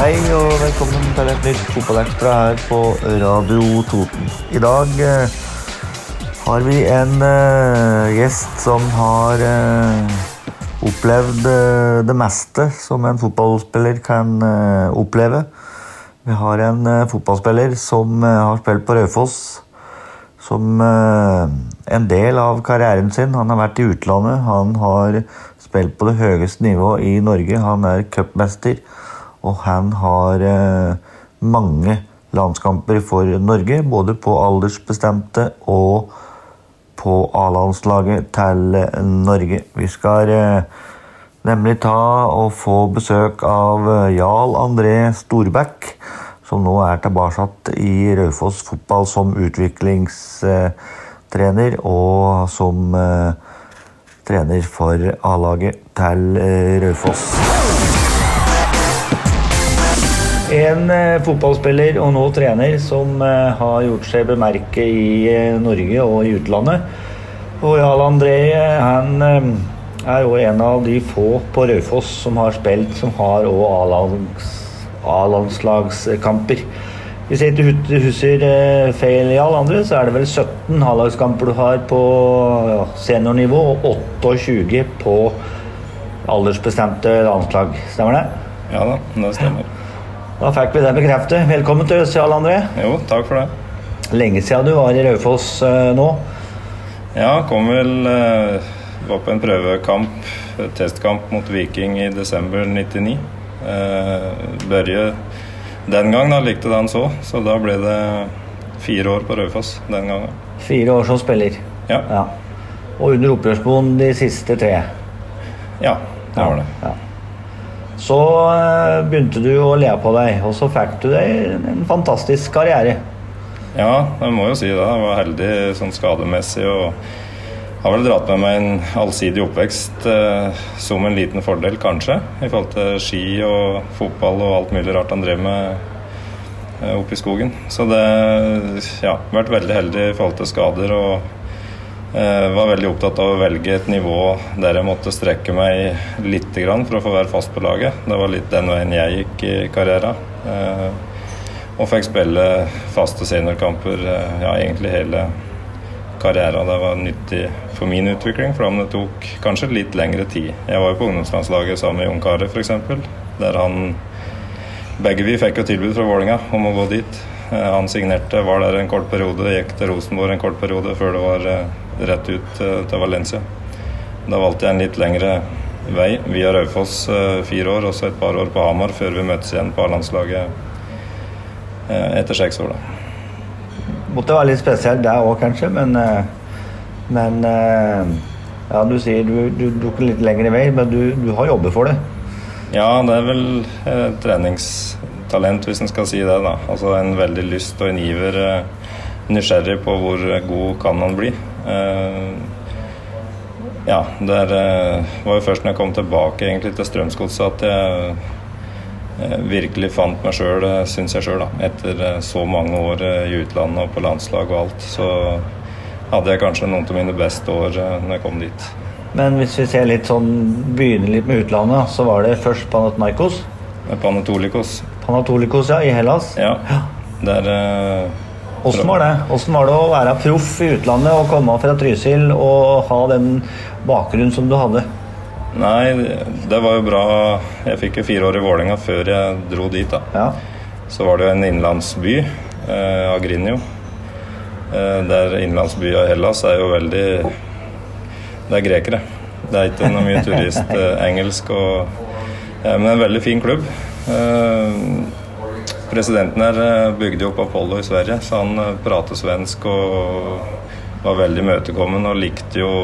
Hei og velkommen til et nytt fotballekstra her på Radio Toten. I dag har vi en gjest som har opplevd det meste som en fotballspiller kan oppleve. Vi har en fotballspiller som har spilt på Raufoss som en del av karrieren sin. Han har vært i utlandet, han har spilt på det høyeste nivået i Norge, han er cupmester. Og han har mange landskamper for Norge, både på aldersbestemte og på A-landslaget til Norge. Vi skal nemlig ta og få besøk av Jarl André Storbæk, som nå er tilbake i Raufoss fotball som utviklingstrener og som trener for A-laget til Raufoss. En fotballspiller og nå trener som har gjort seg bemerke i Norge og i utlandet. Og Jarl André, han er jo en av de få på Raufoss som har spilt, som har A-landslagskamper. Hvis jeg ikke husker feil, Jarl André, så er det vel 17 A-lagskamper du har på seniornivå og 28 på aldersbestemte landslag. Stemmer det? Ja da, det stemmer. Da fikk vi det bekreftet. Velkommen til oss, Jarl André. Jo, takk for det. Lenge siden du var i Raufoss nå. Ja, kom vel var på en prøvekamp, testkamp mot Viking i desember 99. Børje den gang da likte det han så da ble det 4 år på Raufoss den gangen. 4 år som spiller? Ja. Og under opprørsboen de siste 3? Ja, det var det. Ja. Så begynte du å le på deg, og så fikk du deg en fantastisk karriere. Ja, jeg må jo si det. Jeg var heldig sånn skademessig, og har vel dratt med meg en allsidig oppvekst som en liten fordel, kanskje, i forhold til ski og fotball og alt mulig rart han drev med oppe i skogen. Så det, ja, vært veldig heldig i forhold til skader, og var veldig opptatt av å velge et nivå der jeg måtte strekke meg litt grann for å få være fast på laget. Det var litt den veien jeg gikk i karrieren. Og fikk spille faste seniorkamper, ja, egentlig hele karrieren. Det var nyttig for min utvikling, for det tok kanskje litt lengre tid. Jeg var jo på ungdomslandslaget sammen med Jon Kare, for eksempel, der begge vi fikk jo tilbud fra Vålinga om å gå dit. Han signerte, var der en kort periode, gikk til Rosenborg en kort periode før det var rett ut til Valencia. Da valgte jeg en litt lengre vei via Raufoss 4 år, og så et par år på Hamar før vi møttes igjen på A-landslaget etter 6 år da. Måtte være litt spesielt det også kanskje, men ja, du sier du tok litt lengre vei, men du har jobbet for det. Ja, det er vel treningstalent, hvis en skal si det da. Altså en veldig lyst og en iver, nysgjerrig på hvor god kan man bli. Ja, det var jo først når jeg kom tilbake egentlig til Strømsgodset at jeg virkelig fant meg selv, synes jeg selv da. Etter så mange år i utlandet og på landslag og alt, så hadde jeg kanskje noen av mine beste år når jeg kom dit. Men hvis vi ser litt sånn, begynner litt med utlandet, så var det først Panathinaikos? Panathinaikos, ja, i Hellas? Ja, der... Hvordan var det? Hvordan var det å være proff i utlandet og komme fra Trysil og ha den bakgrunnen som du hadde? Nei, det var jo bra. Jeg fikk jo 4 år i Vålinga før jeg dro dit da. Ja. Så var det jo en innlandsby, Agrinio. Der innlandsby av Hellas er jo veldig... Det er grekere. Det er ikke noe mye turist, engelsk og... Men en veldig fin klubb. Presidenten her bygde opp Apollo i Sverige, så han pratet svensk og var veldig møtekommen og likte jo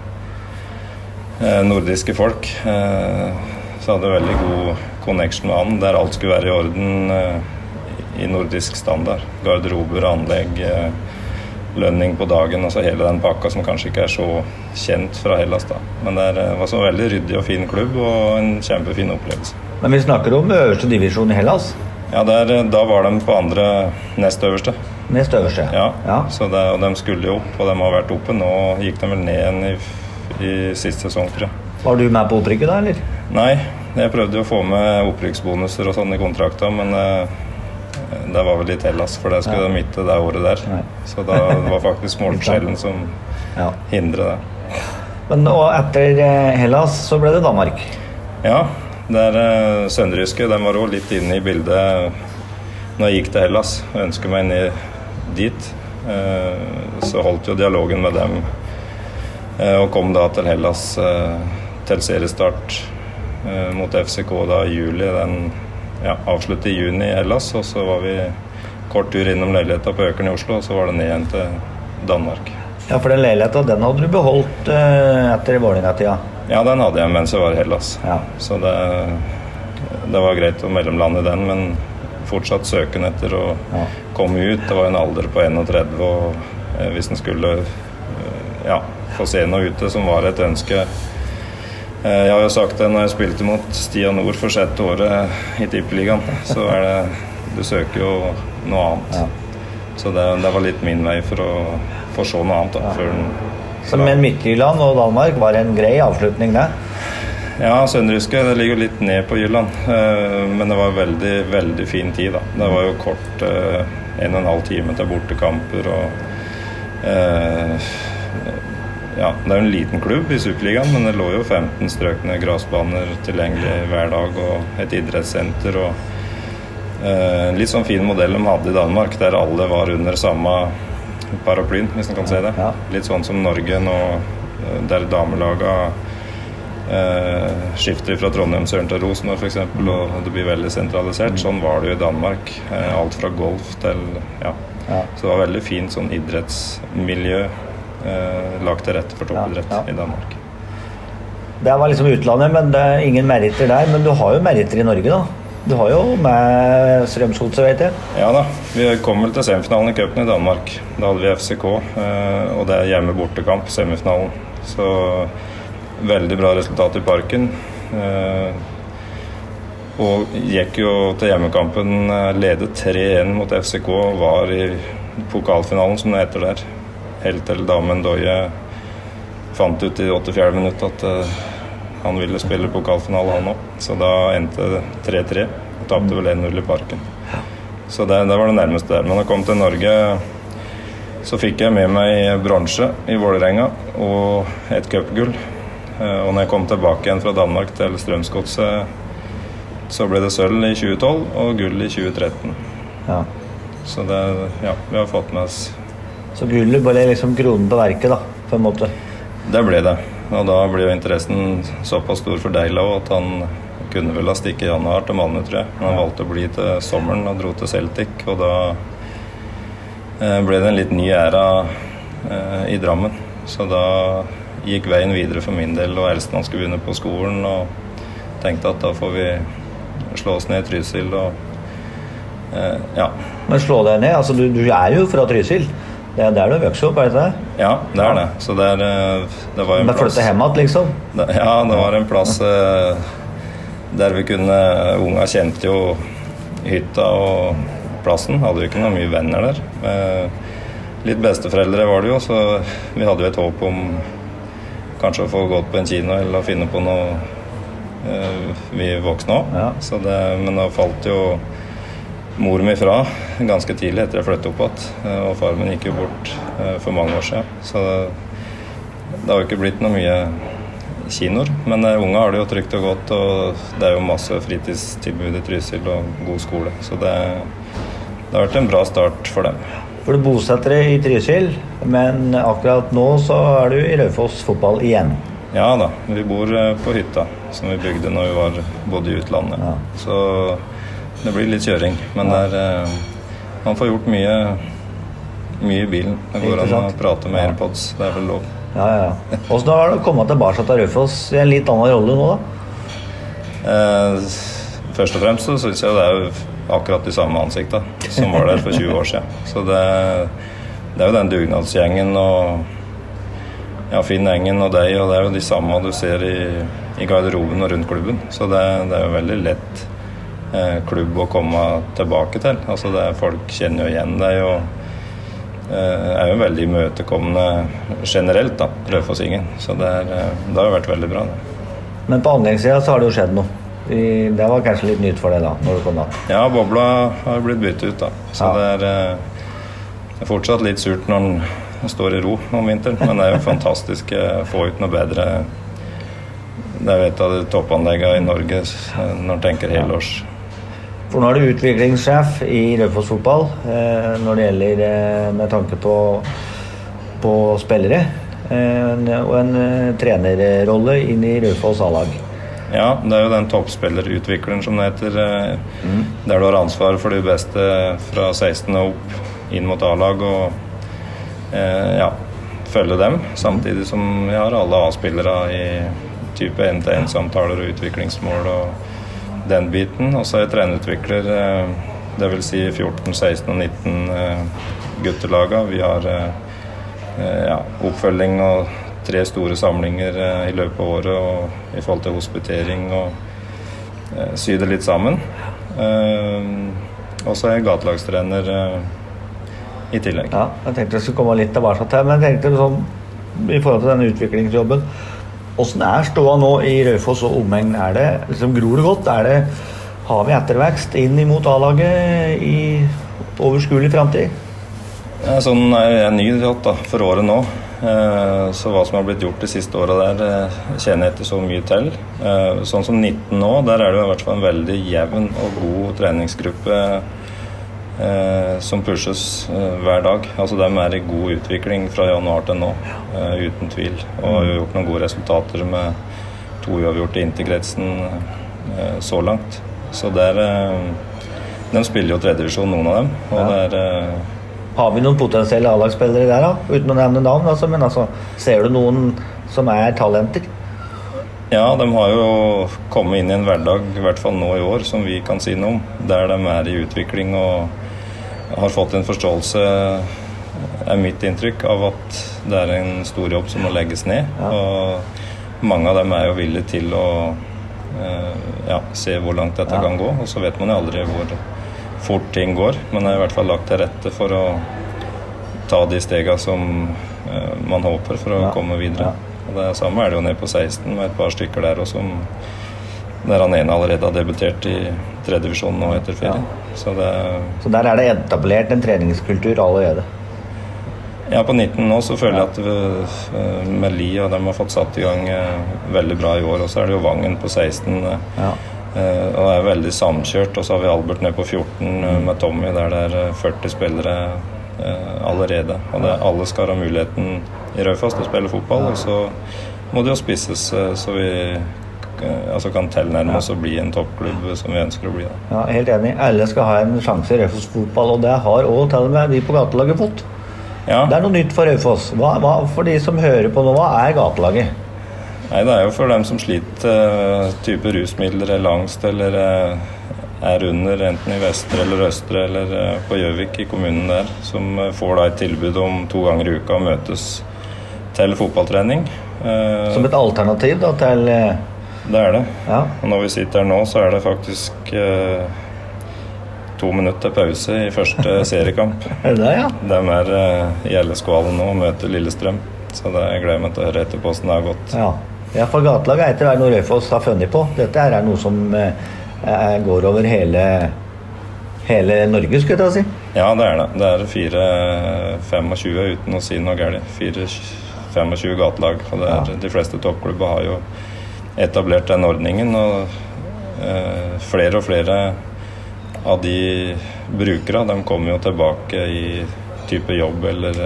nordiske folk. Så hadde veldig god connection med han, der alt skulle være i orden i nordisk standard. Garderober, anlegg, lønning på dagen, altså hele den pakka som kanskje ikke er så kjent fra Hellas da. Men det var så veldig ryddig og fin klubb og en kjempefin opplevelse. Men vi snakker om øverste divisjon i Hellas? Ja, da var de på andre nest øverste. Nest øverste? Ja. Så og de skulle jo opp, og de har vært oppe. Nå gikk de vel ned igjen i siste sesong, tror jeg. Var du med på opprykket da, eller? Nei, Jeg prøvde jo å få med opprykksbonuser og sånn i kontrakta, men det var vel litt Hellas, for det skulle de ikke det året der. Nei. Så da var faktisk målforskjellen som hindret det. Men og etter Hellas så ble det Danmark? Ja, der Sønderjyske, de var også litt inne i bildet når jeg gikk til Hellas og ønsket meg ned dit. Så holdt jo dialogen med dem og kom da til Hellas til seriestart mot FCK da i juli. Den avsluttet i juni i Hellas, og så var vi kort tur innom leiligheten på Økern i Oslo, og så var det ned igjen til Danmark. Ja, for den leiligheten, den hadde du beholdt etter Vålerenga-tida? Ja, den hadde jeg mens jeg var i Hellas. Ja. Så det var greit å mellomlande den, men fortsatt søken etter å komme ut. Det var en alder på 31, og hvis den skulle få se noe ute som var et ønske. Jeg har jo sagt det når jeg spilte mot Stia Nord for 6. året i Tippeligaen, så du søker jo noe annet. Ja. Så det var litt min vei for å få se noe annet da, før den. Men Midtjylland og Danmark var en grei avslutning der? Ja, Sønderjyske, det ligger litt ned på Jylland, men det var veldig, veldig fin tid da. Det var jo kort 1,5 time til bortekamper, og det er jo en liten klubb i Superligaen, men det lå jo 15 strøkne grasbaner tilgjengelig hver dag, og et idrettssenter, og litt sånn fin modell de hadde i Danmark, der alle var under samme paraplyen, hvis man kan si det. Ja. Litt sånn som Norge nå, der damelaget skifter fra Trondheim Søren til Rosenborg for eksempel, og det blir veldig sentralisert. Sånn var det jo i Danmark. Alt fra golf til Så det var veldig fint sånn idrettsmiljø lagt til rette for toppidrett i Danmark. Det var liksom utlandet, men det er ingen meritter der. Men du har jo meritter i Norge da. Du har jo med Strømsgodset, vet jeg. Ja da, vi kom vel til semifinalen i cupen i Danmark. Da hadde vi FCK, og det er hjemme bortekamp, semifinalen. Så veldig bra resultat i Parken. Og gikk jo til hjemmekampen, ledet 3-1 mot FCK, og var i pokalfinalen, som det heter der. Helt til Damen Doye fant ut i 84 minutter at han ville spille pokalfinale han også. Så da endte 3-3 og tapte vel 1-0 i Parken. Så det var det nærmeste der. Men da jeg kom til Norge, så fikk jeg med meg bronse i Vålerenga og et cupgull. Og når jeg kom tilbake igjen fra Danmark til Strømsgodset, så ble det sølv i 2012 og gull i 2013. Ja. Så det, vi har fått med oss. Så gullet ble liksom kronen på verket da, på en måte? Det ble det. Og da ble jo interessen såpass stor for Deila at han kunne vel ha stikket i januar til Malmö, tror jeg. Men han valgte å bli til sommeren og dro til Celtic, og da ble det en litt ny æra i Drammen. Så da gikk veien videre for min del, og Elstmann skulle begynne på skolen, og tenkte at da får vi slå oss ned i Trysil, og Men slå deg ned? Altså, du er jo fra Trysil. Det er der du vokser opp, er det det? Ja, det er det. Så det var en plass... Men flyttet hjemmet, liksom? Ja, det var en plass der vi kunne... Unga kjente jo hytta og plassen. Hadde jo ikke noe mye venner der. Litt besteforeldre var det jo, så vi hadde jo et håp om kanskje å få gått på en kino eller å finne på noe vi voksne også. Ja. Men da falt jo mor mi fra ganske tidlig etter jeg flyttet opp igjen, og far min gikk jo bort for mange år siden. Så det har jo ikke blitt noe mye kinoer, men unge har det jo trygt og godt, og det er jo masse fritidstilbud i Trysil og god skole, så det har vært en bra start for dem. For du bosetter deg i Trysil, men akkurat nå så er du i Raufoss fotball igjen. Ja da, vi bor på hytta som vi bygde når vi bodde i utlandet. Ja. Så det blir litt kjøring, men man får gjort mye i bilen. Det går an å prate med AirPods, det er vel lov. Ja. Hvordan har du kommet tilbake til Raufoss i en litt annen rolle nå da? Først og fremst så synes jeg det er jo akkurat de samme ansiktene som var der for 20 år siden. Så det er jo den dugnadsgjengen og Finn Engen og deg, og det er jo de samme du ser i garderoben og rundt klubben. Så det er jo veldig lett klubb å komme tilbake til. Altså folk kjenner jo igjen deg og er jo veldig imøtekommende generelt da, Raufossingen. Så det har jo vært veldig bra. Men på anleggssiden så har det jo skjedd noe? Det var kanskje litt nytt for deg da, når du kom da. Ja, bobla har blitt byttet ut da. Så det er fortsatt litt surt når den står i ro om vinteren, men det er jo fantastisk å få ut noe bedre. Det er jo et av de toppanleggene i Norge når en tenker helårs. For nå er du utviklingssjef i Raufoss fotball, når det gjelder med tanke på spillere, og en trenerrolle inn i Raufoss A-lag. Ja, det er jo den toppspillerutvikleren som det heter, der du har ansvar for de beste fra 16 og opp inn mot A-lag, og følge dem, samtidig som vi har alle A-spillere i type 1-til-1-samtaler og utviklingsmål og den biten. Og så er jeg trenerutvikler, det vil si 14, 16 og 19 guttelaga. Vi har oppfølging og 3 store samlinger i løpet av året og i forhold til hospitering og sy det litt sammen. Og så er jeg gatelagstrener i tillegg. Ja, jeg tenkte jeg skulle komme litt tilbake til, men jeg tenkte sånn, i forhold til denne utviklingsjobben, hvordan ståa nå i Raufoss og omegn? Det liksom, gror det godt? Har vi ettervekst inn imot A-laget i overskuelig fremtid? Ja, sånn jeg ny da, for året nå. Så hva som har blitt gjort de siste årene der, kjenner jeg ikke så mye til. Sånn som 19 nå, der det i hvert fall en veldig jevn og god treningsgruppe som pushes hver dag. Altså de i god utvikling fra januar til nå, uten tvil. Og har gjort noen gode resultater med 2 uavgjort i interkretsen så langt. Så de spiller jo 3. divisjon, noen av dem. Og har vi noen potensielle A-lagsspillere der da? Uten å nevne navn, altså, men altså, ser du noen som talenter? Ja, de har jo kommet inn i en hverdag, i hvert fall nå i år, som vi kan si noe om. Der de i utvikling og har fått en forståelse, mitt inntrykk, av at det en stor jobb som må legges ned. Ja. Og mange av dem jo villige til å se hvor langt dette kan gå. Og så vet man jo aldri hvor fort ting går, men jeg har i hvert fall lagt til rette for å ta de stegene som man håper for å komme videre. Og det samme det jo ned på 16 med et par stykker der også, der han ene allerede har debutert i 3. divisjon nå etter ferie. Så der det etablert en treningskultur allerede? Ja, på 19 nå så føler jeg at med Li og de har fått satt i gang veldig bra i år, og så det jo Vangen på 16 og det veldig samkjørt, og så har vi Albert ned på 14 med Tommy, der det 40 spillere allerede, og alle skal ha muligheten i Raufoss til å spille fotball, og så må det jo spisses så vi kan tilnærme oss å bli en toppklubb som vi ønsker å bli. Da. Ja, helt enig. Alle skal ha en sjanse i Raufoss fotball, og det har også til og med vi på gatelaget fått. Ja. Det noe nytt for Raufoss. For de som hører på nå, hva gatelaget? Nei, det jo for dem som sliter type rusmidler eller angst, eller under, enten i Vestre eller Østre eller på Gjøvik i kommunen der, som får da et tilbud om 2 ganger i uka å møtes til fotballtrening. Som et alternativ da til... Det det. Ja. Og når vi sitter her nå, så det faktisk 2 minutter pause i første seriekamp. Det, ja? De i LS-kvalen nå og møter Lillestrøm, så det gleder meg til å høre etterpå hvordan det har gått. Ja, for gatelaget ikke noe Raufoss har funnet på. Dette noe som går over hele Norge, skulle jeg si. Ja, det det. Det 4-25 uten å si noe galt. 4-25 gatelag, og de fleste toppklubber har jo etablert den ordningen, og flere og flere av de brukere, de kommer jo tilbake i type jobb, eller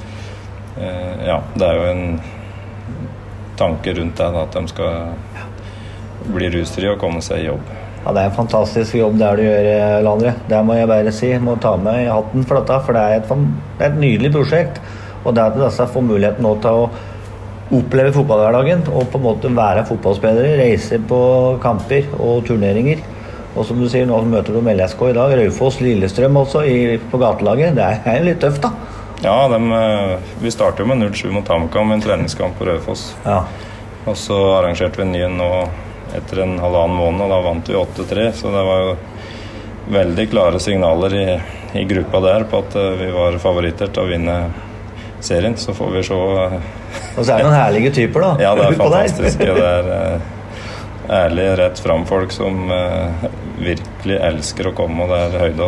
det jo en tanke rundt det, at de skal bli rusfri og komme seg i jobb. Ja, det en fantastisk jobb der du gjør, Landre. Det må jeg bare si. Jeg må ta med i hatten for dette, for det et nydelig prosjekt, og det at disse får muligheten nå til å oppleve fotballhverdagen og på en måte være fotballspillere, reise på kamper og turneringer. Og som du sier, nå møter du med LSK i dag, Raufoss, Lillestrøm også på gatelaget. Det litt tøft da. Ja, vi startet jo med 0-7 mot HamKam, en treningskamp på Raufoss. Ja. Og så arrangerte vi en ny nå etter en halvannen måned, og da vant vi 8-3, så det var jo veldig klare signaler i gruppa der på at vi var favoritter til å vinne serien, så får vi se. Og så det noen herlige typer da. Ja, det fantastisk. ærlige, rett frem folk som virkelig elsker å komme, og det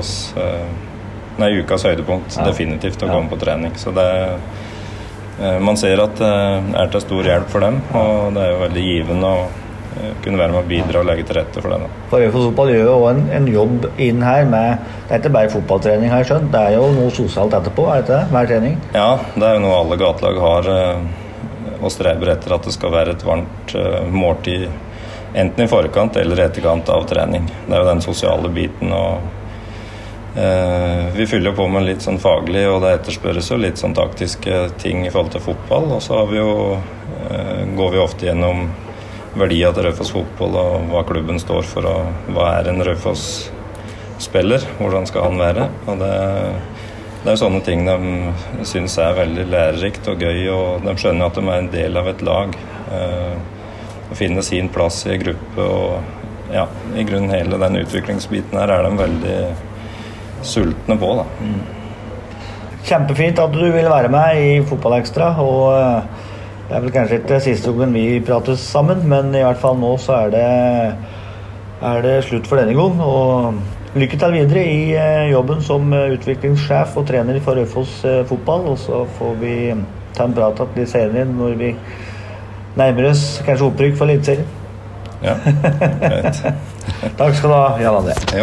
ukas høydepunkt definitivt å komme på trening. Så man ser at det til stor hjelp for dem, og det jo veldig givende å kunne være med å bidra og legge til rette for det. For Raufoss Fotball gjør jo også en jobb inn her med, det ikke bare fotballtrening her, skjønt, det jo noe sosialt etterpå, det det? Hver trening? Ja, det jo noe alle gatelag har, og streber etter at det skal være et varmt måltid, enten i forkant eller etterkant av trening. Det jo den sosiale biten, og vi fyller på med litt sånn faglig, og det etterspørres jo litt sånn taktiske ting i forhold til fotball, og så går vi ofte gjennom verdier til Raufoss Fotball og hva klubben står for, og hva en Raufoss-spiller, hvordan skal han være, og det jo sånne ting de synes veldig lærerikt og gøy, og de skjønner at de en del av et lag, å finne sin plass i gruppe, og ja, i grunnen hele den utviklingsbiten her de veldig sultne på da. Kjempefint at du ville være med i Fotballekstra, og det vel kanskje ikke siste gangen vi prates sammen, men i hvert fall nå så det slutt for denne gang, og lykke til videre i jobben som utviklingssjef og trener for Raufoss Fotball, og så får vi ta en prat litt senere når vi nærmer oss kanskje opprykk for eliteserien. Ja, greit. Takk skal du ha, Jan André. Jo.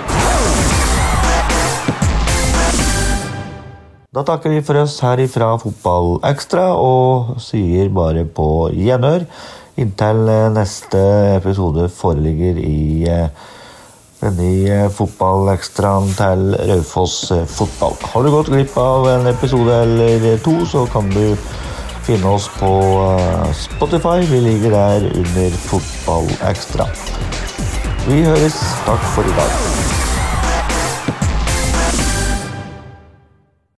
Da takker vi for oss her ifra Fotballekstra og sier bare på gjenhør inntil neste episode foreligger i denne Fotballekstraen til Raufoss Fotball. Har du gått glipp av en episode eller to, så kan du finne oss på Spotify. Vi ligger der under Fotballekstra. Vi høres. Takk for i dag.